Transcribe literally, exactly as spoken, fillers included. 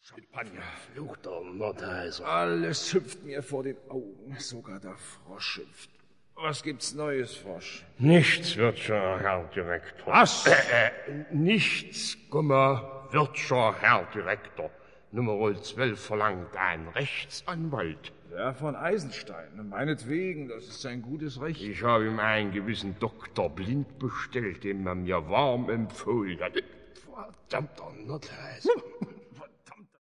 Champagner, fluchter Nordheiser. Alles hüpft mir vor den Augen, sogar der Frosch hüpft. Was gibt's Neues, Frosch? Nichts, Wirtscher Herr Direktor. Was? Äh, äh, nichts, Gummer, Wirtscher Herr Direktor. Nummer zwölf verlangt ein Rechtsanwalt. Der von Eisenstein. Meinetwegen, das ist sein gutes Recht. Ich habe ihm einen gewissen Doktor Blind bestellt, den man mir warm empfohlen hat. Verdammter Nordheiser.